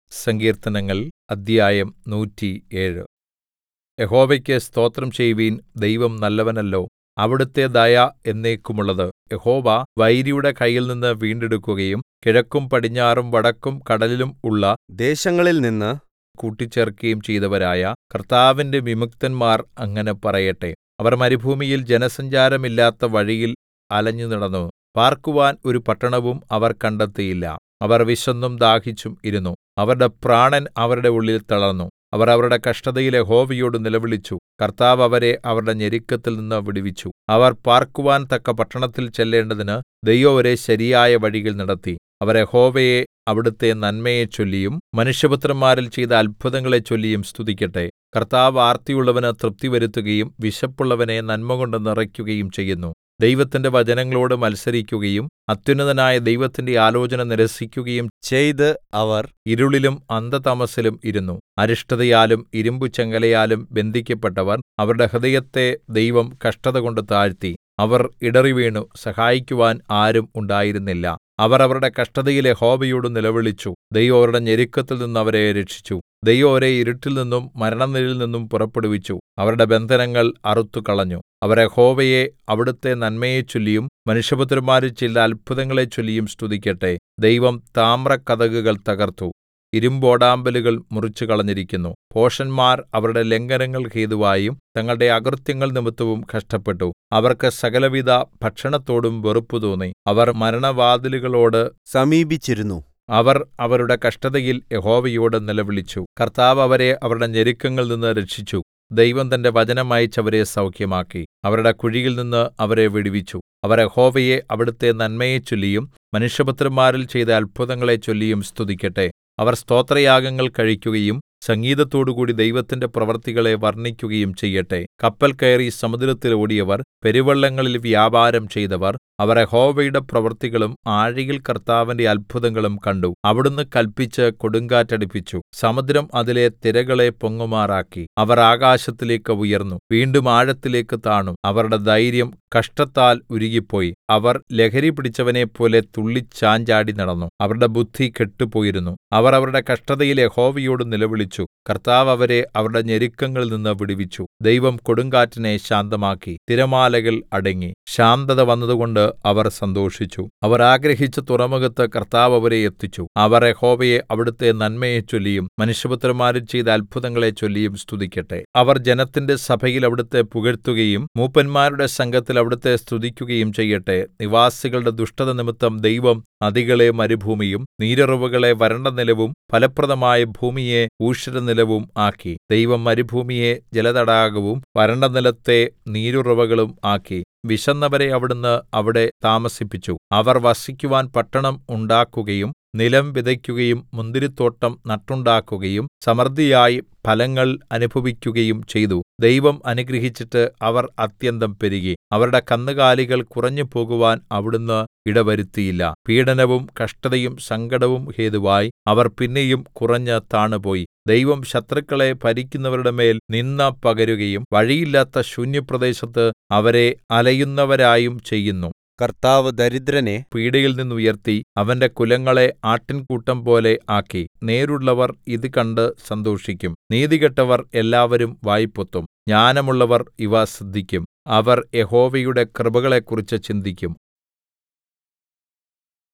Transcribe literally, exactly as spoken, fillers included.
സങ്കീർത്തനങ്ങൾ അദ്ധ്യായം നൂറ്റിയേഴ്. യഹോവയ്ക്ക് സ്തോത്രം ചെയ്യുവിൻ. ദൈവം നല്ലവനല്ലോ. അവിടുത്തെ ദയ എന്നേക്കുമുള്ളത്. യഹോവ വൈരിയുടെ കയ്യിൽനിന്ന് വീണ്ടെടുക്കുകയും കിഴക്കും പടിഞ്ഞാറും വടക്കും കടലിലും ഉള്ള ദേശങ്ങളിൽനിന്ന് കൂട്ടിച്ചേർക്കുകയും ചെയ്തവരായ കർത്താവിന്റെ വിമുക്തന്മാർ അങ്ങനെ പറയട്ടെ. അവർ മരുഭൂമിയിൽ ജനസഞ്ചാരമില്ലാത്ത വഴിയിൽ അലഞ്ഞുനടന്നു. പാർക്കുവാൻ ഒരു പട്ടണവും അവർ കണ്ടെത്തിയില്ല. അവർ വിശന്നും ദാഹിച്ചും ഇരുന്നു. അവരുടെ പ്രാണൻ അവരുടെ ഉള്ളിൽ തളർന്നു. അവർ അവരുടെ കഷ്ടതയിൽ യഹോവയോട് നിലവിളിച്ചു. കർത്താവ് അവരെ അവരുടെ ഞെരുക്കത്തിൽനിന്ന് വിടുവിച്ചു. അവർ പാർക്കുവാൻ തക്ക പട്ടണത്തിൽ ചെല്ലേണ്ടതിന് ദൈവം അവരെ ശരിയായ വഴിയിൽ നടത്തി. അവർ യഹോവയെ അവിടുത്തെ നന്മയെച്ചൊല്ലിയും മനുഷ്യപുത്രന്മാരിൽ ചെയ്ത അത്ഭുതങ്ങളെ ചൊല്ലിയും സ്തുതിക്കട്ടെ. കർത്താവ് ആർത്തിയുള്ളവന് തൃപ്തി വരുത്തുകയും വിശപ്പുള്ളവനെ നന്മകൊണ്ട് നിറയ്ക്കുകയും ചെയ്യുന്നു. ദൈവത്തിന്റെ വചനങ്ങളോട് മത്സരിക്കുകയും അത്യുന്നതനായ ദൈവത്തിന്റെ ആലോചന നിരസിക്കുകയും ചെയ്ത് അവർ ഇരുളിലും അന്ധതമസ്സിലും ഇരുന്നു. അരിഷ്ടതയാലും ഇരുമ്പുചങ്ങലയാലും ബന്ധിക്കപ്പെട്ടവർ അവരുടെ ഹൃദയത്തെ ദൈവം കഷ്ടതകൊണ്ട് താഴ്ത്തി. അവർ ഇടറിവീണു. സഹായിക്കുവാൻ ആരും ഉണ്ടായിരുന്നില്ല. അവർ അവരുടെ കഷ്ടതയിൽ യഹോവയോട് നിലവിളിച്ചു. ദൈവം അവരുടെ ഞെരുക്കത്തിൽനിന്ന് അവരെ രക്ഷിച്ചു. ദൈവം അവരെ ഇരുട്ടിൽനിന്നും മരണനിഴലിൽനിന്നും പുറപ്പെടുവിച്ചു. അവരുടെ ബന്ധനങ്ങൾ അറുത്തുകളഞ്ഞു. അവർ യഹോവയെ അവിടുത്തെ നന്മയെച്ചൊല്ലിയും മനുഷ്യപുത്രന്മാരിൽ ചില അത്ഭുതങ്ങളെ ചൊല്ലിയും സ്തുതിക്കട്ടെ. ദൈവം താമ്രക്കതകുകൾ തകർത്തു. ഇരിമ്പോടാമ്പലുകൾ മുറിച്ചുകളഞ്ഞിരിക്കുന്നു. ഭോഷന്മാർ അവരുടെ ലംഘനങ്ങൾ ഹേതുവായും തങ്ങളുടെ അകൃത്യങ്ങൾ നിമിത്തവും കഷ്ടപ്പെട്ടു. അവർക്ക് സകലവിധ ഭക്ഷണത്തോടും വെറുപ്പു തോന്നി. അവർ മരണവാതിലുകളോട് സമീപിച്ചിരുന്നു. അവർ അവരുടെ കഷ്ടതയിൽ യഹോവയോട് നിലവിളിച്ചു. കർത്താവ് അവരെ അവരുടെ ഞെരുക്കങ്ങളിൽ നിന്ന് രക്ഷിച്ചു. ദൈവം തന്റെ വചനം അയച്ച് അവരെ സൗഖ്യമാക്കി. അവരുടെ കുഴിയിൽനിന്ന് അവരെ വിടുവിച്ചു. അവർ യഹോവയെ അവിടുത്തെ നന്മയെച്ചൊല്ലിയും മനുഷ്യപുത്രന്മാരിൽ ചെയ്ത അത്ഭുതങ്ങളെ ചൊല്ലിയും സ്തുതിക്കട്ടെ. അവർ സ്തോത്രയാഗങ്ങൾ കഴിക്കുകയും സംഗീതത്തോടുകൂടി ദൈവത്തിന്റെ പ്രവൃത്തികളെ വർണ്ണിക്കുകയും ചെയ്യട്ടെ. കപ്പൽ കയറി സമുദ്രത്തിൽ ഓടിയവർ, പെരുവെള്ളങ്ങളിൽ വ്യാപാരം ചെയ്തവർ, അവർ യഹോവയുടെ പ്രവൃത്തികളും ആഴിയിൽ കർത്താവിന്റെ അത്ഭുതങ്ങളും കണ്ടു. അവിടുന്ന് കല്പിച്ച് കൊടുങ്കാറ്റടിപ്പിച്ചു. സമുദ്രം അതിലെ തിരകളെ പൊങ്ങുമാറാക്കി. അവർ ആകാശത്തിലേക്ക് ഉയർന്നു, വീണ്ടും ആഴത്തിലേക്ക് താണു. അവരുടെ ധൈര്യം കഷ്ടത്താൽ ഉരുകിപ്പോയി. അവർ ലഹരി പിടിച്ചവനെപ്പോലെ തുള്ളിച്ചാഞ്ചാടി നടന്നു. അവരുടെ ബുദ്ധി കെട്ടുപോയിരുന്നു. അവർ അവരുടെ കഷ്ടതയിൽ യഹോവയോട് നിലവിളിച്ചു. കർത്താവ് അവരെ അവരുടെ ഞെരുക്കങ്ങളിൽ നിന്ന് വിടുവിച്ചു. ദൈവം കൊടുങ്കാറ്റിനെ ശാന്തമാക്കി. തിരമാലകൾ അടങ്ങി. ശാന്തത വന്നതുകൊണ്ട് അവർ സന്തോഷിച്ചു. അവർ ആഗ്രഹിച്ച തുറമുഖത്ത് കർത്താവ് അവരെ എത്തിച്ചു. അവർ യഹോവയെ അവിടുത്തെ നന്മയെച്ചൊല്ലിയും മനുഷ്യപുത്രന്മാരിൽ ചെയ്ത അത്ഭുതങ്ങളെ ചൊല്ലിയും സ്തുതിക്കട്ടെ. അവർ ജനത്തിന്റെ സഭയിൽ അവിടുത്തെ പുകഴ്ത്തുകയും മൂപ്പന്മാരുടെ സംഘത്തിൽ അവിടുത്തെ സ്തുതിക്കുകയും ചെയ്യട്ടെ. നിവാസികളുടെ ദുഷ്ടത നിമിത്തം ദൈവം നദികളെ മരുഭൂമിയും നീരുറവുകളെ വരണ്ട നിലവും ഫലപ്രദമായ ഭൂമിയെ ഊഷരനിലവും ആക്കി. ദൈവം മരുഭൂമിയെ ജലതടാകവും വരണ്ട നിലത്തെ നീരുറവുകളും ആക്കി. വിശന്നവരെ അവിടുന്ന് അവിടെ താമസിപ്പിച്ചു. അവർ വസിക്കുവാൻ പട്ടണം ഉണ്ടാക്കുകയും നിലം വിതയ്ക്കുകയും മുന്തിരിത്തോട്ടം നട്ടുണ്ടാക്കുകയും സമൃദ്ധിയായി ഫലങ്ങൾ അനുഭവിക്കുകയും ചെയ്തു. ദൈവം അനുഗ്രഹിച്ചിട്ട് അവർ അത്യന്തം പെരുകി. അവരുടെ കന്നുകാലികൾ കുറഞ്ഞുപോകുവാൻ അവിടുന്ന് ഇടവരുത്തിയില്ല. പീഡനവും കഷ്ടതയും സങ്കടവും ഹേതുവായി അവർ പിന്നെയും കുറഞ്ഞ് താണുപോയി. ദൈവം ശത്രുക്കളെ ഭരിക്കുന്നവരുടെ മേൽ നിന്ദ പകരുകയും വഴിയില്ലാത്ത ശൂന്യപ്രദേശത്ത് അവരെ അലയുന്നവരായും ചെയ്യുന്നു. കർത്താവ് ദരിദ്രനെ പീഡയിൽ നിന്ന് ഉയർത്തി അവന്റെ കുലങ്ങളെ ആട്ടിൻകൂട്ടം പോലെ ആക്കി. നേരുള്ളവർ ഇത് കണ്ട് സന്തോഷിക്കും. നീതികെട്ടവർ എല്ലാവരും വായ് പൊത്തും. ജ്ഞാനമുള്ളവർ ഇവ ശ്രദ്ധിക്കും. അവർ യഹോവയുടെ കൃപകളെക്കുറിച്ച് ചിന്തിക്കും.